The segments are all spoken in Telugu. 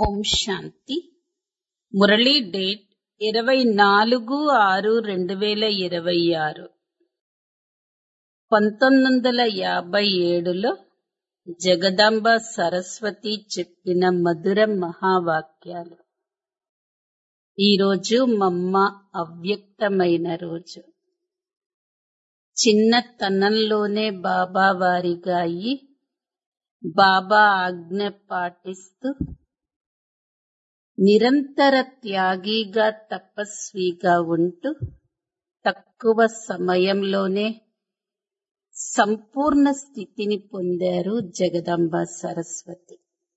ఓం శాంతి. మురళీ డేట్ 24/6/2026. 1957లో జగదాంబ సరస్వతి చెప్పిన మధుర మహావాక్యాలు. ఈరోజు మమ్మ అవ్యక్తమైన రోజు. చిన్నతనంలోనే బాబా వారిగా అయి బాబా ఆజ్ఞ పాటిస్తూ నిరంతర త్యాగిగా తపస్విగా ఉంటూ తక్కువ సమయంలోనే సంపూర్ణ స్థితిని పొందారు జగదాంబ సరస్వతి.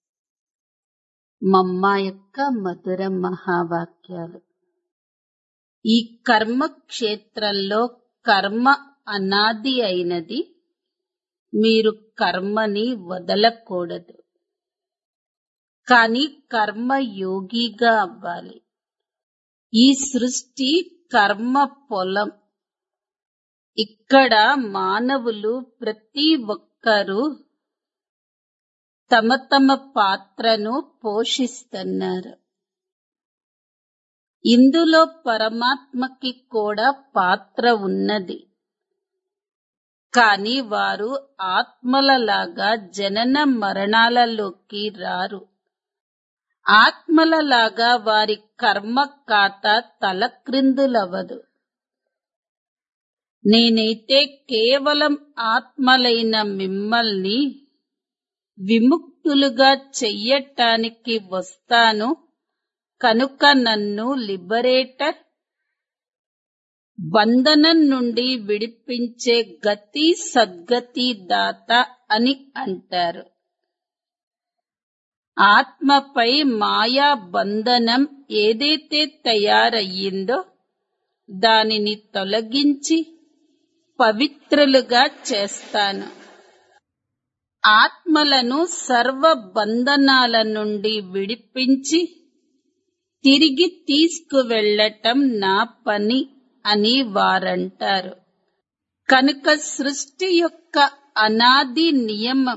మమ్మ యొక్క మధుర మహావాక్యాలు. ఈ కర్మ క్షేత్రంలో కర్మ అనాది అయినది. మీరు కర్మని వదలకూడదు, కానీ కర్మ యోగిగా అవ్వాలి. ఈ సృష్టి కర్మ పొలం. ఇక్కడ మానవులు ప్రతి ఒక్కరూ తమ తమ పాత్రను పోషిస్తున్నారు. ఇందులో పరమాత్మకి కూడా పాత్ర ఉన్నది. కానీ వారు ఆత్మలలాగా జనన మరణాలలోకి రారు. ఆత్మలలాగా వారి కర్మ ఖాతా తలక్రిందులవ్వదు. నేనైతే కేవలం ఆత్మలైన మిమ్మల్ని విముక్తులుగా చెయ్యటానికి వస్తాను, కనుక నన్ను లిబరేటర్, బంధనం నుండి విడిపించే గతి సద్గతి దాత అని అంటారు. ఆత్మపై మాయా బంధనం ఏదైతే తయారయ్యిందో దానిని తొలగించి పవిత్రులుగా చేస్తాను. ఆత్మలను సర్వ బంధనాల నుండి విడిపించి తిరిగి తీసుకువెళ్ళటం నా పని అని వారంటారు. కనుక సృష్టి యొక్క అనాది నియమం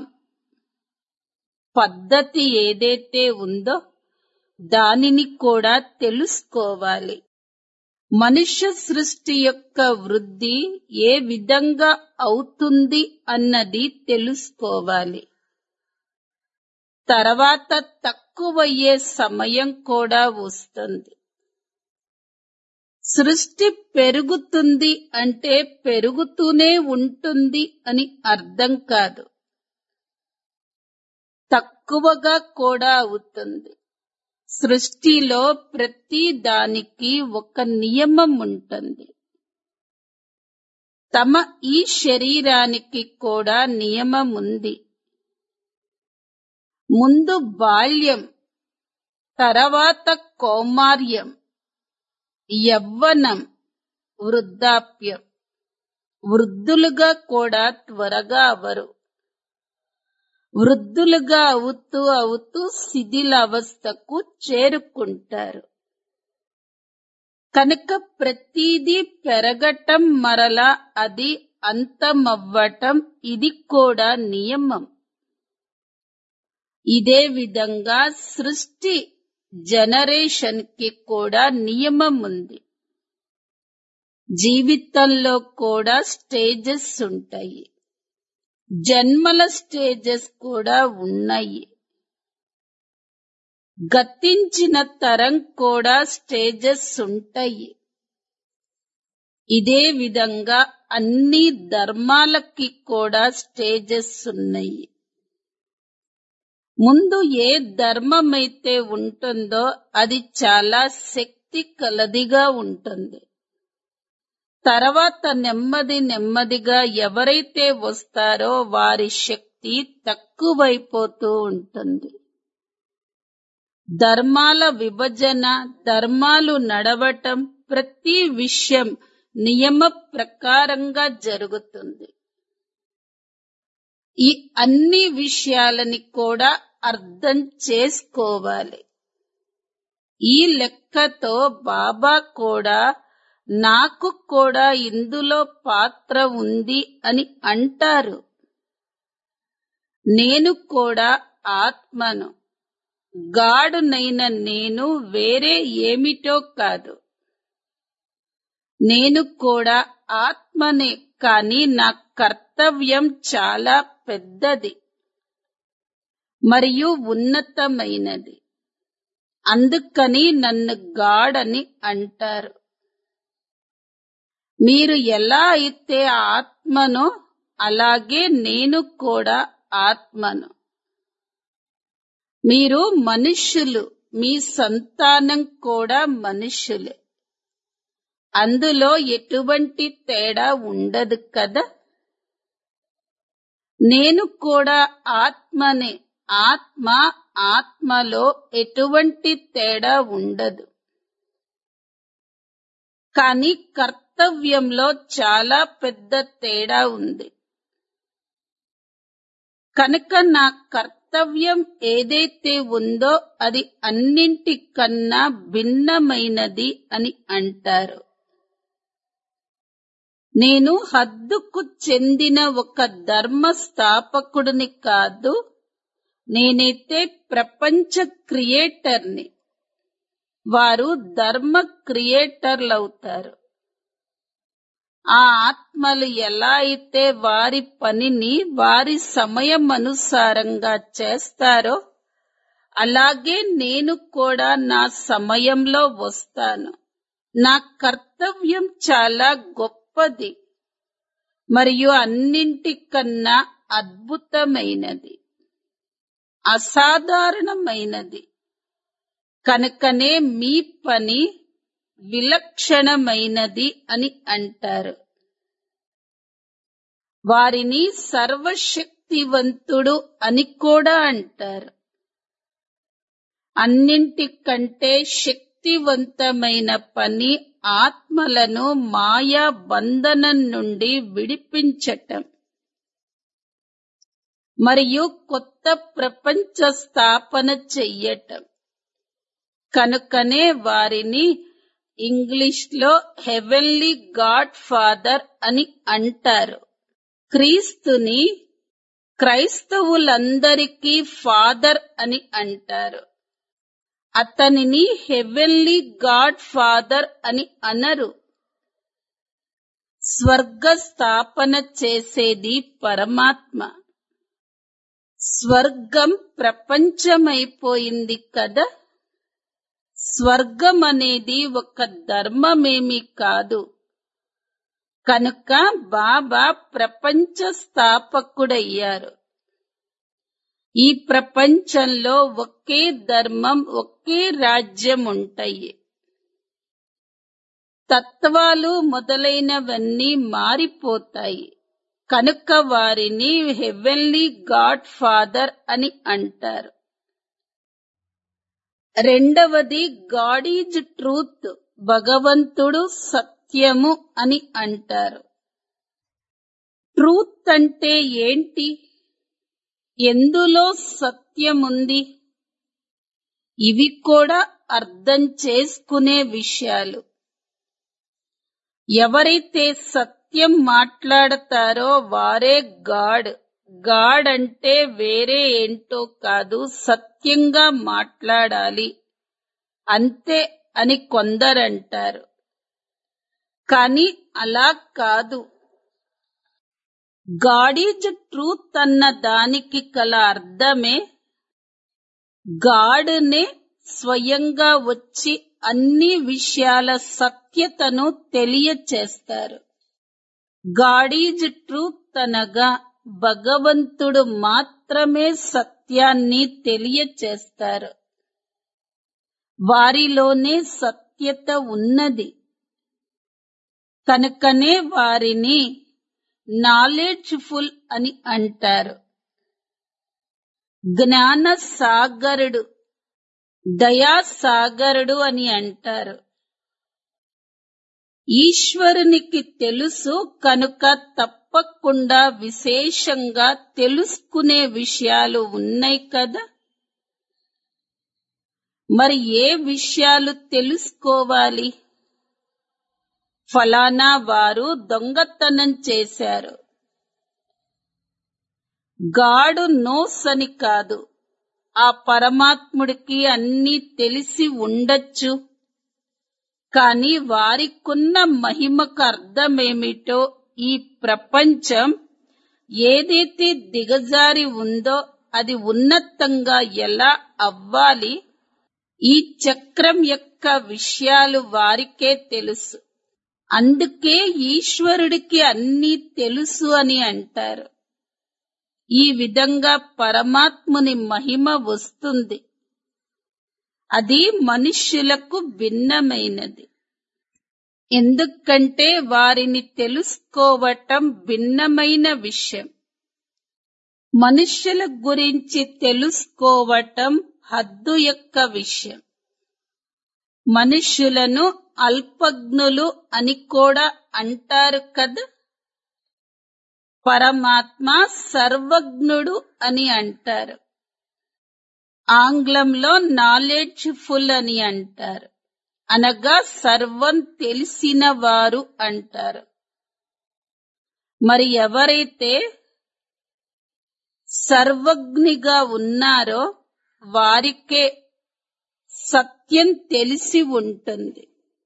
పద్ధతి ఏదైతే ఉందో దానిని కూడా తెలుసుకోవాలి. మనుష్య సృష్టి యొక్క వృద్ధి ఏ విధంగా అవుతుంది అన్నది తెలుసుకోవాలి. తర్వాత తక్కువయ్యే సమయం కూడా వస్తుంది. సృష్టి పెరుగుతుంది అంటే పెరుగుతూనే ఉంటుంది అని అర్థం కాదు. తక్కువగా కూడా అవుతుంది. సృష్టిలో ప్రతి దానికి ఒక నియమం ఉంటుంది. తమ ఈ శరీరానికి కూడా నియమం ఉంది. ముందు బాల్యం, తర్వాత కౌమార్యం, యవ్వనం, వృద్ధాప్యం. వృద్ధులుగా కూడా త్వరగా అవరు. వృద్ధులుగా అవుతూ అవుతూ శిథిలావస్థకు చేరుకుంటారు. కనుక ప్రతిదీ పెరగటం, మరలా అది అంతమవ్వటం, ఇది కూడా నియమం. ఇదే విధంగా సృష్టి జనరేషన్ కి కూడా నియమం ఉంది. జీవితంలో కూడా స్టేజెస్ ఉంటాయి. జన్మల స్టేజెస్ కూడా ఉన్నాయి. గతించిన తరం కూడా స్టేజెస్ ఉంటాయి. ఇదే విధంగా అన్ని ధర్మాలకి కూడా స్టేజెస్ ఉన్నాయి. ముందు ఏ ధర్మమైతే ఉంటుందో అది చాలా శక్తి కలదిగా ఉంటుంది. తర్వాత నెమ్మది నెమ్మదిగా ఎవరైతే వస్తారో వారి శక్తి తక్కువైపోతూ ఉంటుంది. ధర్మాల విభజన, ధర్మాలు నడవటం, ప్రతి విషయం నియమ ప్రకారంగా జరుగుతుంది. ఈ అన్ని విషయాలని కూడా అర్థం చేసుకోవాలి. ఈ లెక్కతో బాబా కూడా నాకు కూడా ఇందులో పాత్ర ఉంది అని అంటారు. నేను కూడా ఆత్మను. గాడునైన నేను వేరే ఏమిటో కాదు. నేను కూడా ఆత్మనే, కాని నా కర్తవ్యం చాలా పెద్దది మరియు ఉన్నతమైనది. అందుకని నన్ను గాడ్ అని అంటారు. మీరు ఎలా అయితే ఆత్మనో అలాగే నేను కూడా ఆత్మను. మీరు మనుష్యులు, మీ సంతానం కూడా మనుష్యులే. అందులో ఎటువంటి తేడా ఉండదు కదా. నేను కూడా ఆత్మనే. ఆత్మలో ఎటువంటి తేడా ఉండదు. కానీ కర్తవ్యంలో చాలా పెద్ద తేడా ఉంది. కనుక నా కర్తవ్యం ఏదైతే ఉందో అది అన్నింటికన్నా భిన్నమైనది అని అంటారు. నేను హద్దుకు చెందిన ఒక ధర్మ స్థాపకుడిని కాదు. నేనైతే ప్రపంచ క్రియేటర్ని. వారు ధర్మ క్రియేటర్లవుతారు. ఆ ఆత్మలు ఎలా అయితే వారి పనిని వారి సమయమనుసారంగా చేస్తారో అలాగే నేను కూడా నా సమయంలో వస్తాను. నా కర్తవ్యం చాలా గొప్పది మరియు అన్నింటికన్నా అద్భుతమైనది, అసాధారణమైనది. కనుకనే మీ పని విలక్షణమైనది అని అంటారు. వారిని సర్వశక్తివంతుడు అని కూడా అంటారు. అన్నింటికంటే శక్తివంతమైన పని ఆత్మలను మాయా బంధనం నుండి విడిపించటం మరియు కొత్త ప్రపంచ స్థాపన చెయ్యటం. కనుకనే వారిని ఇంగ్లీష్లో హెవెన్లీ గాడ్ ఫాదర్ అని అంటారు. క్రీస్తుని క్రైస్తవులందరికీ ఫాదర్ అని అంటారు. అతనిని హెవెన్లీ గాడ్ ఫాదర్ అని అనరు. స్వర్గ స్థాపన చేసేది పరమాత్మ. స్వర్గం ప్రపంచమైపోయింది కదా. స్వర్గం అనేది ఒక ధర్మమేమీ కాదు. కనుక బాబా ప్రపంచ స్థాపకుడయ్యారు. ఈ ప్రపంచంలో ఒకే ధర్మం, ఒకే రాజ్యం ఉంటాయి. తత్వాలు మొదలైనవన్నీ మారిపోతాయి. కనుక వారిని హెవెన్లీ గాడ్ ఫాదర్ అని అంటారు. రెండవది గాడ్ ఈజ్ ట్రూత్, భగవంతుడు సత్యము అని అంటారు. ట్రూత్ అంటే ఏంటి? ఎందులో సత్యముంది? ఇవి కూడా అర్థం చేసుకునే విషయాలు. ఎవరైతే సత్యం మాట్లాడతారో వారే గాడ్. గాడ్ అంటే వేరే ఏంటో కాదు, సత్యంగా మాట్లాడాలి అంతే అని కొందరంటారు. కానీ అలా కాదు. గాడ్ ఈజ్ ట్రూత్ అన్న దానికి కల అర్థమే గాడ్నే స్వయంగా వచ్చి అన్ని విషయాల సత్యతను తెలియచేస్తారు. గాడ్ ఈజ్ ట్రూత్ అనగా భగవంతుడు మాత్రమే సత్యాన్ని తెలియచేస్తారు. వారిలోనే సత్యత ఉన్నది. కనుకనే వారిని నాలెడ్జ్ఫుల్ అని అంటారు. జ్ఞాన సాగరుడు, దయాసాగరుడు అని అంటారు. ఈశ్వరునికి తెలుసు కనుక తప్పకుండా విశేషంగా తెలుసుకునే విషయాలు ఉన్నాయి కదా. మరి ఏ విషయాలు తెలుసుకోవాలి? ఫలానా వారు దొంగతనం చేశారు. గాడ్ నోస్ అని కాదు, ఆ పరమాత్ముడికి అన్నీ తెలిసి ఉండొచ్చు. కాని వారికున్న మహిమకు అర్థమేమిటో, ఈ ప్రపంచం ఏదైతే దిగజారి ఉందో అది ఉన్నతంగా ఎలా అవ్వాలి, ఈ చక్రం యొక్క విషయాలు వారికే తెలుసు. అందుకే ఈశ్వరుడికి అన్నీ తెలుసు అని అంటారు. ఈ విధంగా పరమాత్ముని మహిమ వస్తుంది. అది మనుష్యులకు భిన్నమైనది. ఎందుకంటే వారిని తెలుసుకోవటం భిన్నమైన విషయం. మనుష్యుల గురించి తెలుసుకోవటం హద్దు యొక్క విషయం. మనుష్యులను అల్పజ్ఞులు అని కూడా అంటారు కదా. పరమాత్మ సర్వజ్ఞుడు అని అంటారు. ఆంగ్లంలో నాలెడ్జ్ఫుల్ అని అంటారు. అనగా సర్వం తెలిసిన వారు అంటారు. మరి ఎవరైతే సర్వజ్ఞిగా ఉన్నారో వారికే సత్యం తెలిసి ఉంటుంది.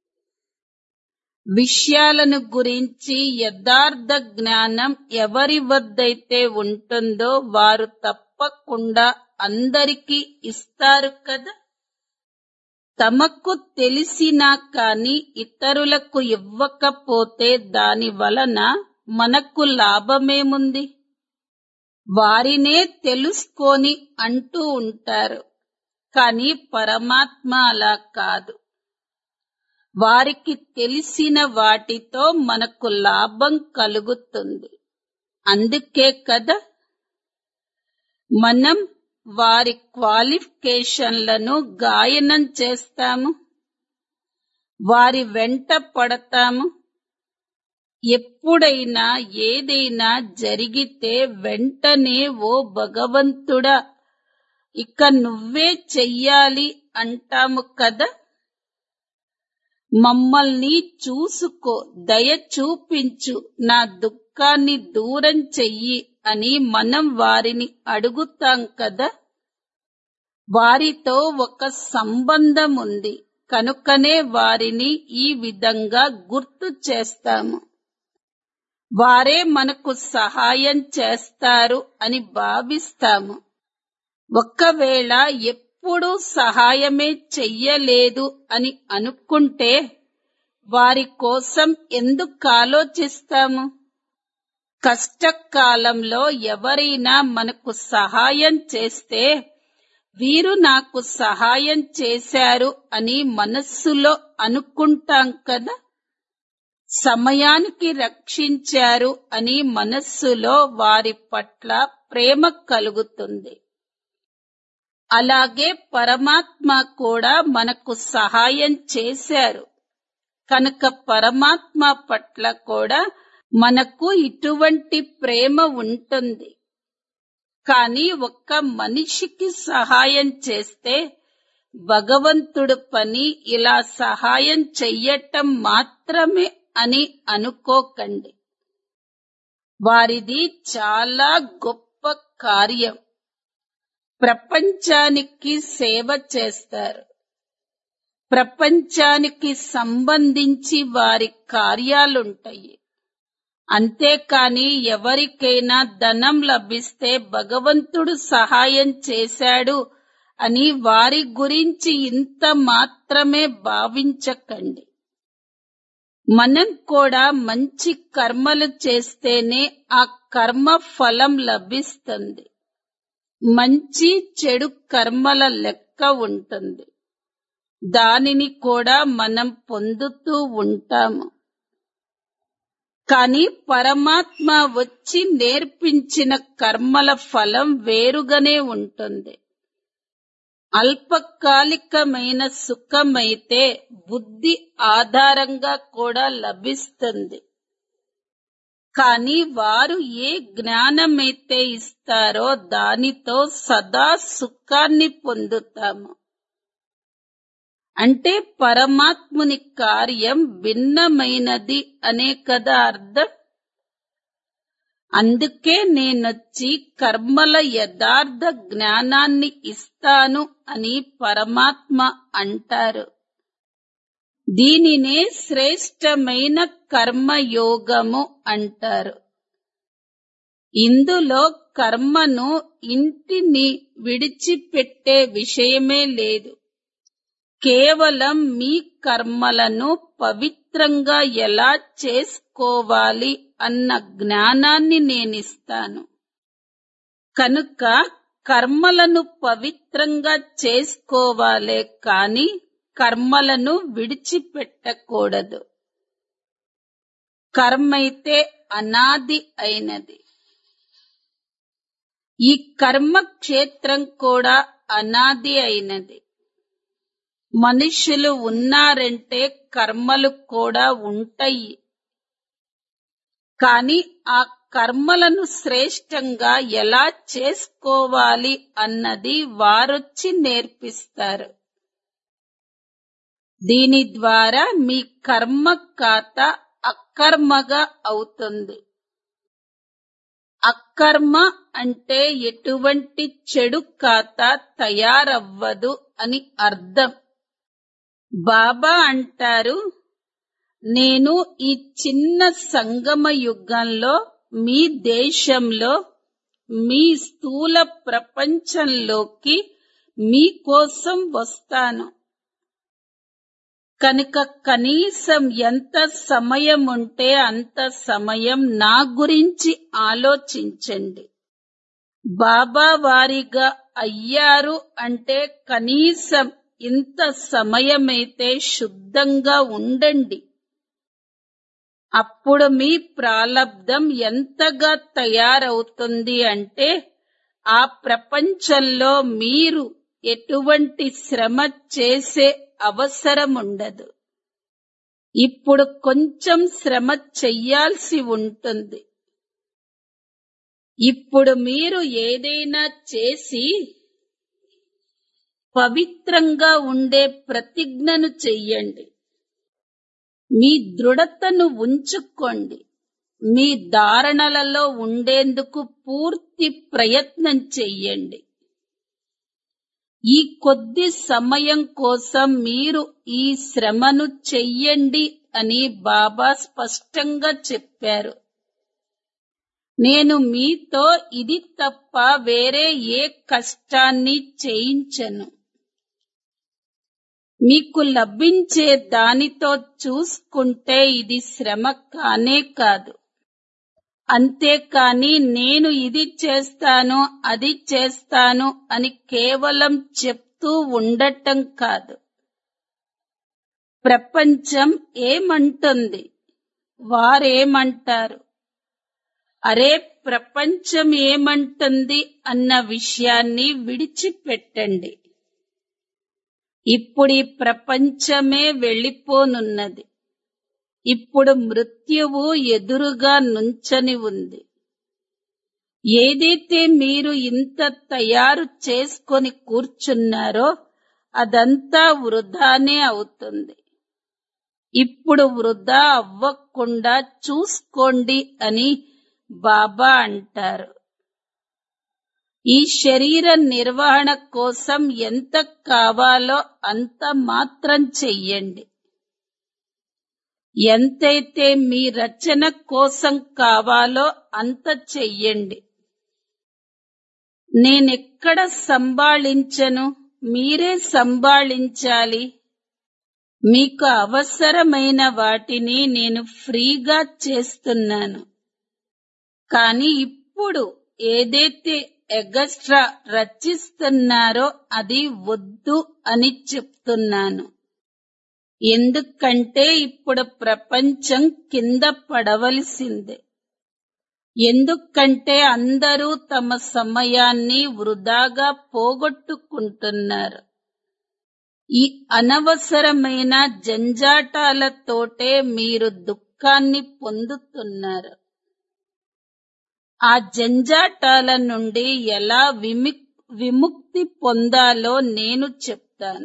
విషయాలను గురించి యథార్థ జ్ఞానం ఎవరి వద్దైతే ఉంటుందో వారు తప్పకుండా అందరికీ ఇస్తారు కదా. తమకు తెలిసినా కాని ఇతరులకు ఇవ్వకపోతే దాని వలన మనకు లాభమేముంది? వారినే తెలుసుకొని అంటూ ఉంటారు. కాని పరమాత్మ అలా కాదు. వారికి తెలిసిన వాటితో మనకు లాభం కలుగుతుంది. అందుకే కదా మనం వారి క్వాలిఫికేషన్లను గాయనం చేస్తాము, వారి వెంట పడతాము. ఎప్పుడైనా ఏదైనా జరిగితే వెంటనే ఓ భగవంతుడా ఇక నువ్వే చెయ్యాలి అంటాము కదా. మమ్మల్ని చూసుకో, దయ చూపించు, నా దుఃఖాన్ని దూరం చెయ్యి అని మనం వారిని అడుగుతాం కదా. వారితో ఒక సంబంధం ఉంది కనుకనే వారిని ఈ విధంగా గుర్తు చేస్తాము. వారే మనకు సహాయం చేస్తారు అని భావిస్తాము. ఒకవేళ ఎప్పుడూ సహాయమే చెయ్యలేదు అని అనుకుంటే వారి కోసం ఎందుకు ఆలోచిస్తాము? కష్టకాలంలో ఎవరైనా మనకు సహాయం చేస్తే వీరు నాకు సహాయం చేశారు అని మనస్సులో అనుకుంటాం కదా. సమయానికి రక్షించారు అని మనస్సులో వారి పట్ల ప్రేమ కలుగుతుంది. అలాగే పరమాత్మ కూడా మనకు సహాయం చేశారు కనుక పరమాత్మ పట్ల కూడా మనకు ఇటువంటి ప్రేమ ఉంటుంది. కానీ ఒక్క మనిషికి సహాయం చేస్తే భగవంతుడు పని ఇలా సహాయం చెయ్యటం మాత్రమే అని అనుకోకండి. వారిది చాలా గొప్ప కార్యం. ప్రపంచానికి సేవ చేస్తారు. ప్రపంచానికి సంబంధించి వారి కార్యాలుంటాయి. అంతేకాని ఎవరికైనా ధనం లభిస్తే భగవంతుడు సహాయం చేశాడు అని వారి గురించి ఇంత మాత్రమే భావించకండి. మనం కూడా మంచి కర్మలు చేస్తేనే ఆ కర్మ ఫలం లభిస్తుంది. మంచి చెడు కర్మల లెక్క ఉంటుంది. దానిని కూడా మనం పొందుతూ ఉంటాము. కానీ పరమాత్మ వచ్చి నేర్పించిన కర్మల ఫలం వేరుగానే ఉంటుంది. అల్పకాలికమైన సుఖమైతే బుద్ధి ఆధారంగా కూడా లభిస్తుంది. కానీ వారు ఏ జ్ఞానమైతే ఇస్తారో దానితో సదా సుఖాన్ని పొందుతాము. అంటే పరమాత్ముని కార్యం భిన్నమైనది అనే కదా అర్థం. అందుకే నేనొచ్చి కర్మల యథార్థ జ్ఞానాన్ని ఇస్తాను అని పరమాత్మ అంటారు. దీనినే శ్రేష్టమైన కర్మయోగము అంటారు. ఇందులో కర్మను ఇంటిని విడిచిపెట్టే విషయమే లేదు. కేవలం మీ కర్మలను పవిత్రంగా ఎలా చేసుకోవాలి అన్న జ్ఞానాన్ని నేనిస్తాను. కనుక కర్మలను పవిత్రంగా చేసుకోవాలే కాని కర్మలను విడిచిపెట్టకూడదు. కర్మైతే అనాది అయినది. ఈ కర్మక్షేత్రం కూడా అనాది అయినది. మనుషులు ఉన్నారంటే కర్మలు కూడా ఉంటాయి. కాని ఆ కర్మలను శ్రేష్టంగా ఎలా చేసుకోవాలి అన్నది వారొచ్చి నేర్పిస్తారు. దీని ద్వారా మీ కర్మ ఖాతా అకర్మగా అవుతుంది. అకర్మ అంటే ఎటువంటి చెడు ఖాతా తయారవ్వదు అని అర్థం. బాబా అంటారు, నేను ఈ చిన్న సంగమ యుగంలో మీ దేశంలో మీ స్థూల ప్రపంచంలోకి మీకోసం వస్తాను. కనుక కనీసం ఎంత సమయం ఉంటే అంత సమయం నా గురించి ఆలోచించండి. బాబా వారిగా అయ్యారు అంటే కనీసం ఇంత సమయమైతే శుద్ధంగా ఉండండి. అప్పుడు మీ ప్రాలబ్ధం ఎంతగా తయారవుతుంది అంటే ఆ ప్రపంచంలో మీరు ఎటువంటి శ్రమ చేసే అవసరముండదు. ఇప్పుడు కొంచెం శ్రమ చెయ్యాల్సి ఉంటుంది. ఇప్పుడు మీరు ఏదైనా చేసి పవిత్రంగా ఉండే ప్రతిజ్ఞను చెయ్యండి. మీ దృఢతను ఉంచుకోండి. మీ ధారణలలో ఉండేందుకు పూర్తి ప్రయత్నం చెయ్యండి. ఈ కొద్ది సమయం కోసం మీరు ఈ శ్రమను చెయ్యండి అని బాబా స్పష్టంగా చెప్పారు. నేను మీతో ఇది తప్ప వేరే ఏ కష్టాన్ని చేయించను. మీకు లభించే దానితో చూసుకుంటే ఇది శ్రమ కానే కాదు. అంతేకాని నేను ఇది చేస్తాను అది చేస్తాను అని కేవలం చెప్తూ ఉండటం కాదు. ప్రపంచం ఏమంటుంది, వారేమంటారు, అరే ప్రపంచం ఏమంటుంది అన్న విషయాన్ని విడిచిపెట్టండి. ఇప్పుడు ఈ ప్రపంచమే వెళ్ళిపోనున్నది. ఇప్పుడు మృత్యువు ఎదురుగా నుంచని ఉంది. ఏదైతే మీరు ఇంత తయారు చేసుకొని కూర్చున్నారో అదంతా వృధానే అవుతుంది. ఇప్పుడు వృధా అవ్వకుండా చూసుకోండి అని బాబా అంటారు. ఈ శరీర నిర్వహణ కోసం ఎంత కావాలో అంత మాత్రం చెయ్యండి. ఎంతైతే మీ రచన కోసం కావాలో అంత చెయ్యండి. నేనెక్కడ సంభాళించను, మీరే సంభాళించాలి. మీకు అవసరమైన వాటిని నేను ఫ్రీగా చేస్తున్నాను. కానీ ఇప్పుడు ఏదైతే ఎగస్ట్రా రచిస్తున్నారో అది వద్దు అని చెప్తున్నాను. ఎందుకంటే ఇప్పుడు ప్రపంచం కింద పడవలసిందే. ఎందుకంటే అందరూ తమ సమయాన్ని వృధాగా పోగొట్టుకుంటున్నారు. ఈ అనవసరమైన జంజాటాలతోటే మీరు దుఃఖాన్ని పొందుతున్నారు. ఆ జంజాటాల నుండి ఎలా విముక్తి పొందాలో నేను చెప్తాను.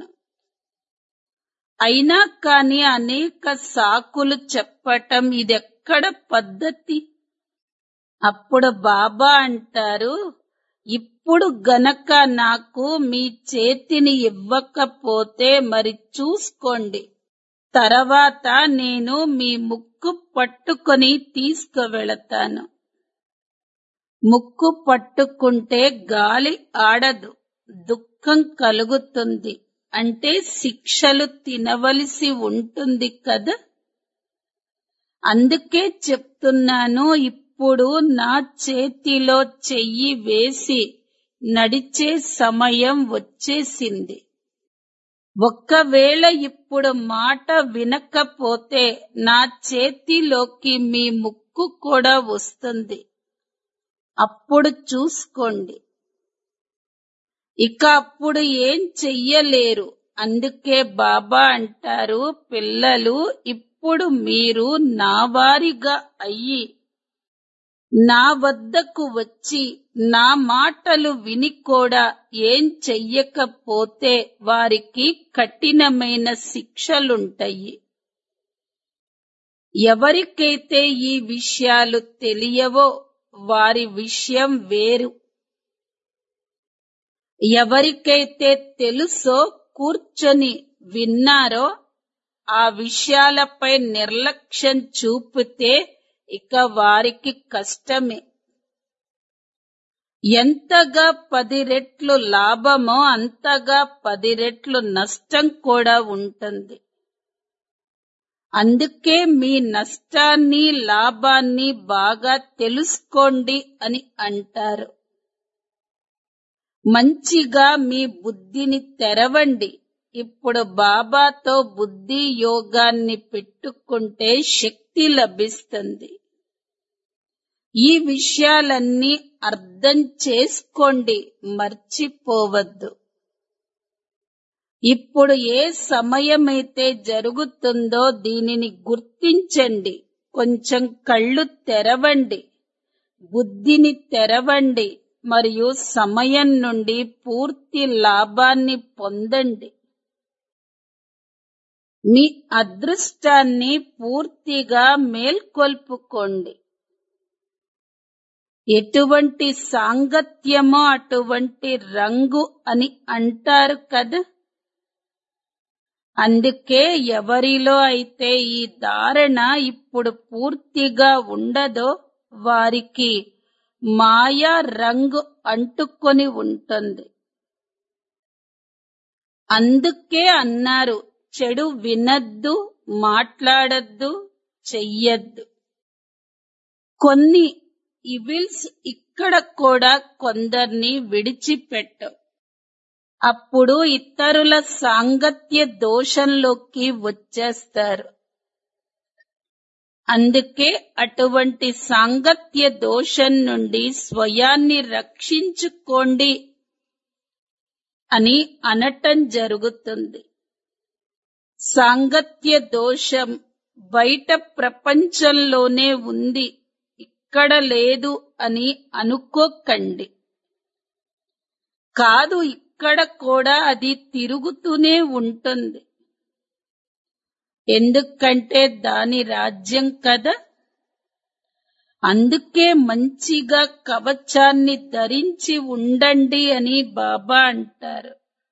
అయినా కానీ అనేక సాకులు చెప్పటం ఇదెక్కడ పద్ధతి? అప్పుడు బాబా అంటారు, ఇప్పుడు గనక నాకు మీ చేతిని ఇవ్వకపోతే మరి చూసుకోండి, తర్వాత నేను మీ ముక్కు పట్టుకొని తీసుకువెళతాను. ముక్కు పట్టుకుంటే గాలి ఆడదు, దుఃఖం కలుగుతుంది, అంటే శిక్షలు తినవలసి ఉంటుంది కదా. అందుకే చెప్తున్నాను, ఇప్పుడు నా చేతిలో చెయ్యి వేసి నడిచే సమయం వచ్చేసింది. ఒక్కవేళ ఇప్పుడు మాట వినకపోతే నా చేతిలోకి మీ ముక్కు కూడా వస్తుంది, అప్పుడు చూసుకోండి. ఇక అప్పుడు ఏం చెయ్యలేరు. అందుకే బాబా అంటారు, పిల్లలు, ఇప్పుడు మీరు నా వారిగా అయ్యి నా వద్దకు వచ్చి నా మాటలు విని కూడా ఏం చెయ్యకపోతే వారికి కఠినమైన శిక్షలుంటాయి. ఎవరికైతే ఈ విషయాలు తెలియవో వారి విషయం వేరు. ఎవరికైతే తెలుసో, కూర్చొని విన్నారో, ఆ విషయాలపై నిర్లక్ష్యం చూపితే ఇక వారికి కష్టమే. ఎంతగా 10 రెట్లు లాభమో అంతగా 10 రెట్లు నష్టం కూడా ఉంటుంది. అందుకే మీ నష్టాన్ని లాభాన్ని బాగా తెలుసుకోండి అని అంటారు. మంచిగా మీ బుద్ధిని తెరవండి. ఇప్పుడు బాబాతో బుద్ధి యోగాన్ని పెట్టుకుంటే శక్తి లభిస్తుంది. ఈ విషయాలన్నీ అర్థం చేసుకోండి, మర్చిపోవద్దు. ఇప్పుడు ఏ సమయమైతే జరుగుతుందో దీనిని గుర్తించండి. కొంచెం కళ్ళు తెరవండి, బుద్ధిని తెరవండి మరియు సమయం నుండి పూర్తి లాభాన్ని పొందండి. మీ అదృష్టాన్ని పూర్తిగా మేల్కొల్పుకోండి. ఎటువంటి సాంగత్యమో అటువంటి రంగు అని అంటారు కదా. అందుకే ఎవరిలో అయితే ఈ ధారణ ఇప్పుడు పూర్తిగా ఉండదో వారికి మాయా రంగు అంటుకొని ఉంటుంది. అందుకే అన్నారు, చెడు వినద్దు, మాట్లాడద్దు, చెయ్యద్దు. కొన్ని ఇవిల్స్ ఇక్కడ కూడా కొందర్ని విడిచిపెట్టవు. అప్పుడు ఇతరుల సాంగత్య దోషంలోకి వచ్చేస్తారు. అందుకే అటువంటి సాంగత్య దోషం నుండి స్వయాన్ని రక్షించుకోండి అని అనటం జరుగుతుంది. సాంగత్య దోషం బయట ప్రపంచంలోనే ఉంది, ఇక్కడ లేదు అని అనుకోకండి. కాదు, ఇక్కడ కూడా అది తిరుగుతూనే ఉంటుంది. ఎందుకంటే దాని రాజ్యం కదా. అందుకే మంచిగా కవచాన్ని ధరించి ఉండండి అని బాబా అంటారు.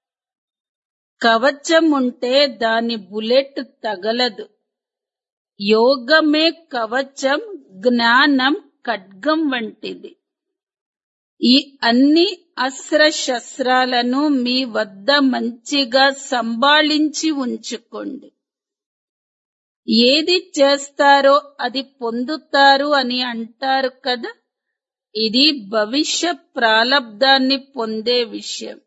కవచం ఉంటే దాని బుల్లెట్ తగలదు. యోగమే కవచం, జ్ఞానం ఖడ్గం వంటిది. ఈ అన్ని అస్త్ర శస్త్రాలను మీ వద్ద మంచిగా సంభాళించి ఉంచుకోండి. ఏది చేస్తారో అది పొందుతారు అని అంటారు కదా. ఇది భవిష్య ప్రాలబ్ధాన్ని పొందే విషయం.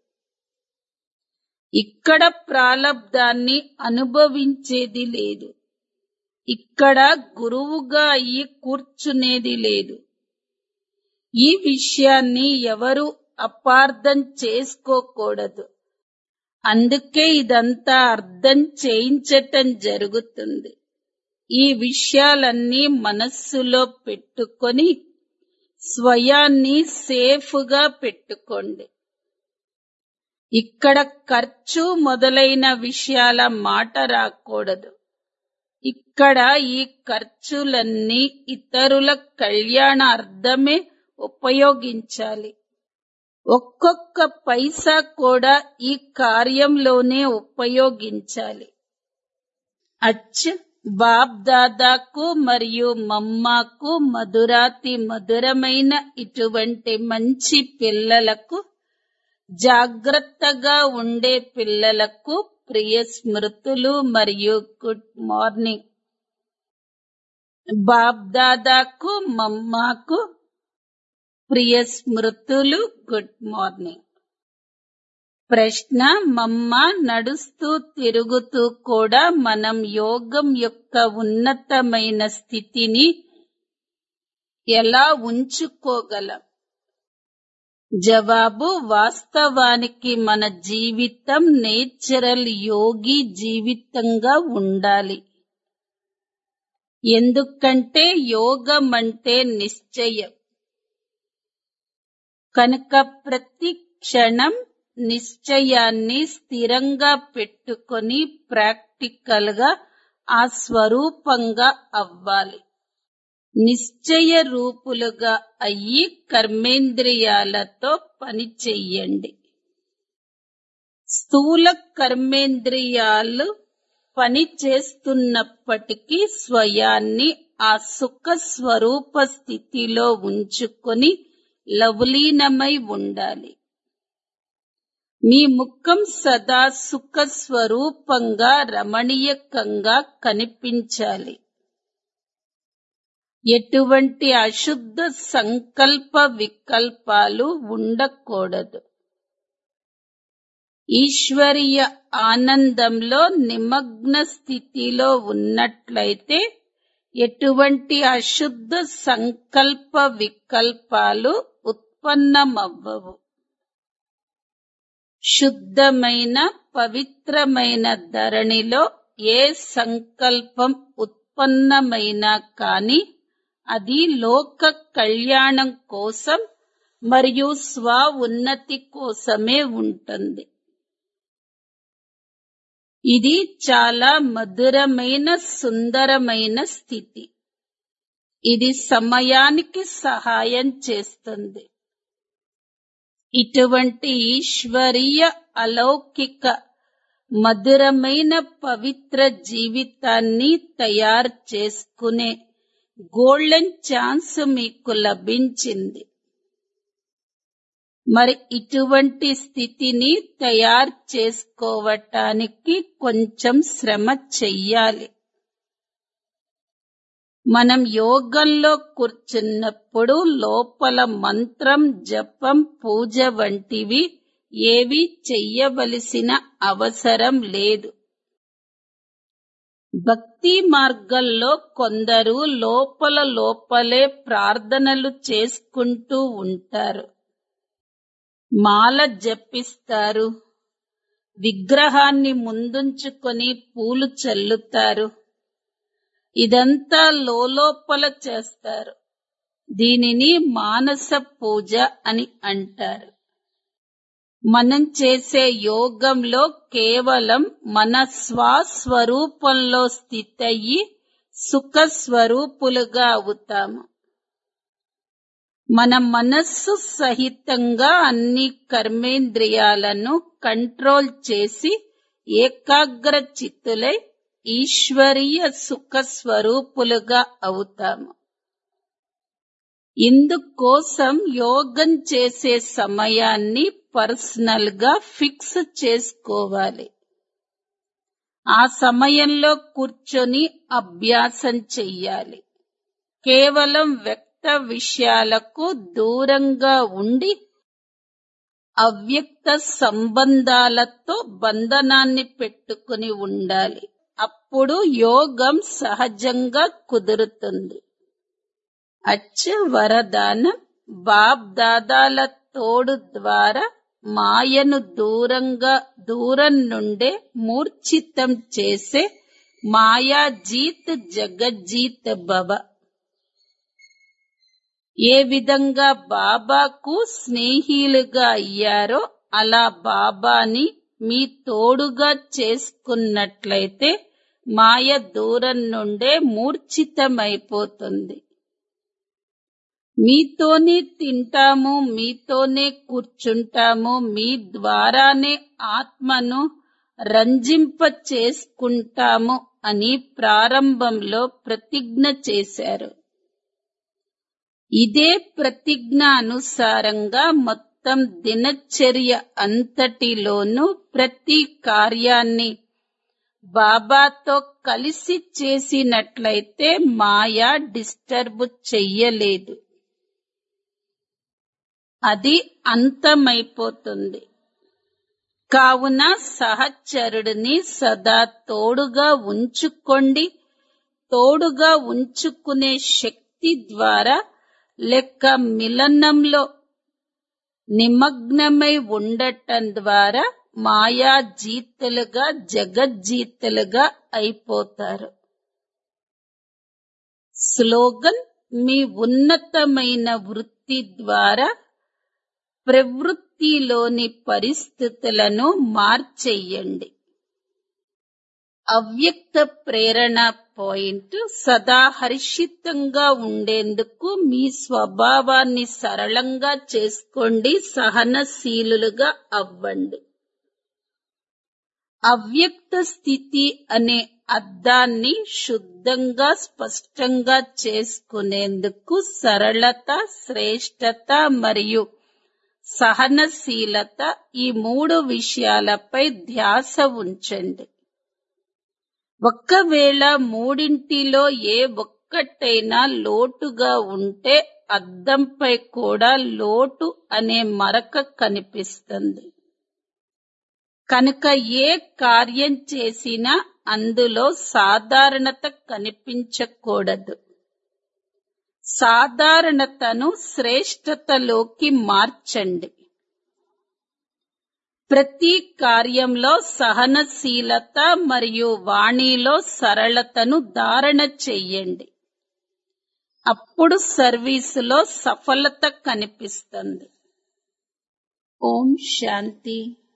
ఇక్కడ ప్రాలబ్ధాన్ని అనుభవించేది లేదు. ఇక్కడ గురువుగా అయ్యి కూర్చునేది లేదు. ఈ విషయాన్ని ఎవరు అపార్థం చేసుకోకూడదు. అందుకే ఇదంతా అర్థం చేయించటం జరుగుతుంది. ఈ విషయాలన్నీ మనస్సులో పెట్టుకొని స్వయాన్ని సేఫ్గా పెట్టుకోండి. ఇక్కడ ఖర్చు మొదలైన విషయాల మాట రాకూడదు. ఇక్కడ ఈ ఖర్చులన్నీ ఇతరుల కళ్యాణార్థమే ఉపయోగించాలి. ఒక్కొక్క పైసా కూడా ఈ కార్యంలోనే ఉపయోగించాలి. అచ్చ బాప్ దాదాకు మరియు మమ్మాకు మధురాతి మధురమైన ఇటువంటి మంచి పిల్లలకు, జాగ్రత్తగా ఉండే పిల్లలకు ప్రియ స్మృతులు మరియు గుడ్ మార్నింగ్. బాప్ దాదాకు మమ్మాకు ప్రియ స్మృతులు గుడ్ మార్నింగ్. ప్రశ్న: మమ్మ నడుస్తూ తిరుగుతూ కూడా మనం యోగం యొక్క ఉన్నతమైన స్థితిని ఎలా ఉంచుకోగలం? జవాబు: వాస్తవానికి మన జీవితం నేచురల్ యోగి జీవితంగా ఉండాలి. ఎందుకంటే యోగం అంటే నిశ్చయం కనుక ప్రతి క్షణం నిశ్చయాన్ని స్థిరంగా పెట్టుకొని ప్రాక్టికల్ గా ఆ స్వరూపంగా అవ్వాలి. నిశ్చయ రూపులుగా అయ్యి కర్మేంద్రియాలతో పని చెయ్యండి. స్థూల కర్మేంద్రియాలు పని చేస్తున్నప్పటికీ స్వయాన్ని ఆ సుఖ స్వరూప స్థితిలో ఉంచుకొని లవలీనమై ఉండాలి. మీ ముఖం సదా సుఖ స్వరూపంగా రమణీయకంగా కనిపించాలి. ఎటువంటి అశుద్ధ సంకల్ప వికల్పాలు ఉండకూడదు. ఈశ్వరీయ ఆనందంలో నిమగ్న స్థితిలో ఉన్నట్లయితే ఎటువంటి అశుద్ధ సంకల్ప వికల్పాలు ఉత్పన్నమవ్వవు. శుద్ధమైన పవిత్రమైన ధరణిలో ఏ సంకల్పం ఉత్పన్నమైనా కాని అది లోక కళ్యాణం కోసం మరియు స్వ ఉన్నతి కోసమే ఉంటుంది. ఇది చాలా మధురమైన సుందరమైన స్థితి. ఇది సమయానికి సహాయం చేస్తుంది. ఇటువంటి ఈశ్వరీయ అలౌకిక మధురమైన పవిత్ర జీవితాన్ని తయారు చేసుకునే గోల్డెన్ ఛాన్స్ మీకు లభించింది. మరి ఇటువంటి స్థితిని తయారు చేసుకోవటానికి కొంచెం శ్రమ చెయ్యాలి. మనం యోగంలో కూర్చున్నప్పుడు లోపల మంత్రం, జపం, పూజ వంటివి ఏవీ చెయ్యవలసిన అవసరం లేదు. భక్తి మార్గంలో కొందరు లోపలే ప్రార్థనలు చేసుకుంటూ ఉంటారు. మాల జపిస్తారు, విగ్రహాన్ని ముందుంచుకొని పూలు చల్లుతారు. ఇదంతా లోపల చేస్తారు. దీనిని మానస పూజ అని అంటారు. మనం చేసే యోగంలో కేవలం మన స్వస్వరూపంలో స్థితయ్యి సుఖ స్వరూపులుగా అవుతాము. మన మనస్సు సహితంగా అన్ని కర్మేంద్రియాలను కంట్రోల్ చేసి ఏకాగ్ర చిత్తులై ఈశ్వరీయ సుఖ స్వరూపులుగా అవుతాము. ఇందుకోసం యోగం చేసే సమయాన్ని పర్సనల్ గా ఫిక్స్ చేసుకోవాలి. ఆ సమయంలో కూర్చొని అభ్యాసం చెయ్యాలి. కేవలం వ్యక్త విషయాలకు దూరంగా ఉండి అవ్యక్త సంబంధాలతో బంధనాన్ని పెట్టుకుని ఉండాలి. అప్పుడు యోగం సహజంగా కుదురుతుంది. అచ్చ వరదానం: బాప్ దాదాల తోడు ద్వారా మాయను దూరం నుండే మూర్ఛితం చేసే మాయాజీత్ జగజ్జీత్ భవ. ఏ విధంగా బాబాకు స్నేహిలుగా అయ్యారో అలా బాబాని మీ తోడుగా చేసుకున్నట్లయితే మాయ దూరం నుండే మూర్ఛితమైపోతుంది. మీతోనే తింటాము, మీతోనే కూర్చుంటాము, మీ ద్వారానే ఆత్మను రంజింప చేసుకుంటాము అని ప్రారంభంలో ప్రతిజ్ఞ చేశారు. ఇదే ప్రతిజ్ఞ అనుసారంగా మొత్తం దినచర్య అంతటిలోనూ ప్రతి కార్యాన్ని బాబాతో కలిసి చేసినట్లయితే మాయ డిస్టర్బ్ చెయ్యలేదు. అది అంతమైపోతుంది. కావున సహచరుడిని సదా తోడుగా ఉంచుకోండి. తోడుగా ఉంచుకునే శక్తి ద్వారా లెక్క మిలనంలో నిమగ్నమై ఉండటం ద్వారా మాయాజీతులుగా జగజ్జీతులుగా అయిపోతారు. స్లోగన్: మీ ఉన్నతమైన వృత్తి ద్వారా ప్రవృత్తిలోని పరిస్థితులను మార్చెయ్యండి. అవ్యక్త ప్రేరణ పాయింట్: సదా హర్షితంగా ఉండేందుకు మీ స్వభావాన్ని సరళంగా చేసుకోండి. సహనశీలుగా అవ్వండి. అవ్యక్త స్థితి అనే అర్థాన్ని శుద్ధంగా స్పష్టంగా చేసుకునేందుకు సరళత, శ్రేష్టత మరియు సహనశీలత ఈ 3 విషయాలపై ధ్యాస ఉంచండి. ఒక్కవేళ మూడింటిలో ఏ ఒక్కటైనా లోటుగా ఉంటే అద్దంపై కూడా లోటు అనే మరక కనిపిస్తుంది. కనుక ఏ కార్యం చేసినా అందులో సాధారణత కనిపించకూడదు. సాధారణతను శ్రేష్టతలోకి మార్చండి. ప్రతి కార్యంలో సహనశీలత మరియు వాణిలో సరళతను ధారణ చెయ్యండి. అప్పుడు సర్వీసులో సఫలత కనిపిస్తుంది. ఓం శాంతి.